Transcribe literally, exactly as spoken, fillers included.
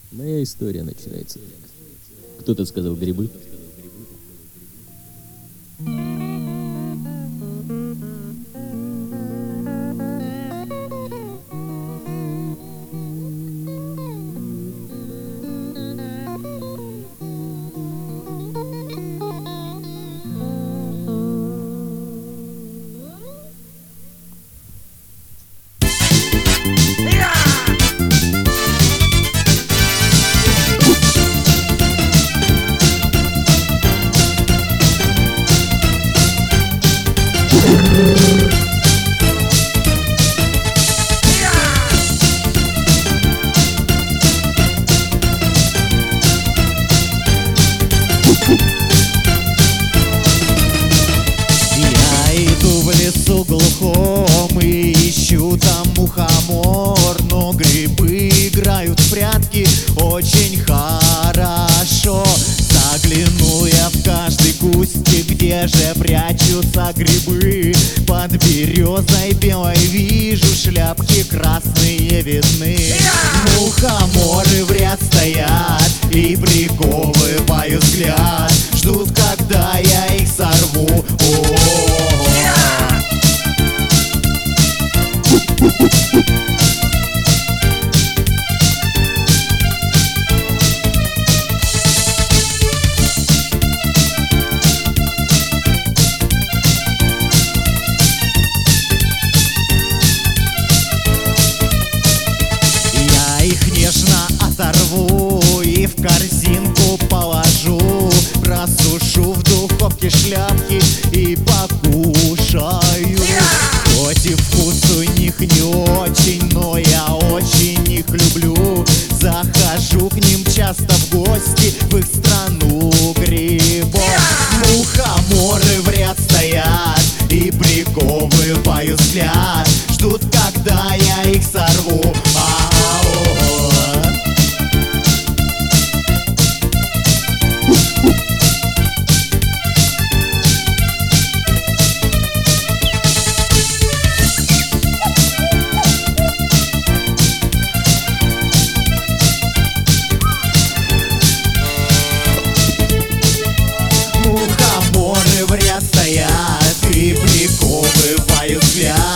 Моя история начинается так. Кто-то сказал грибы. Я иду в лесу глухом и ищу там мухомор, но грибы играют в прятки очень хорошо. Загляну я в каждый кустик, где же прячутся грибы. Под березой белой вижу, шляпки красные видны. Мухоморы в ряд стоят и приковывают взгляд, ждут, когда я их сорву. О-о-о. Я их нежно оторву и в корзинку положу, просушу в духовке шляпки и покушаю. Хоть и вкус у них не очень, но я очень их люблю. Захожу к ним часто в гости, в их страну грибов. Мухоморы в ряд стоят и приковывают взгляд, ждут, когда я их сорву. А-о-о. Мухоморы в ряд стоят и приковывают взгляд,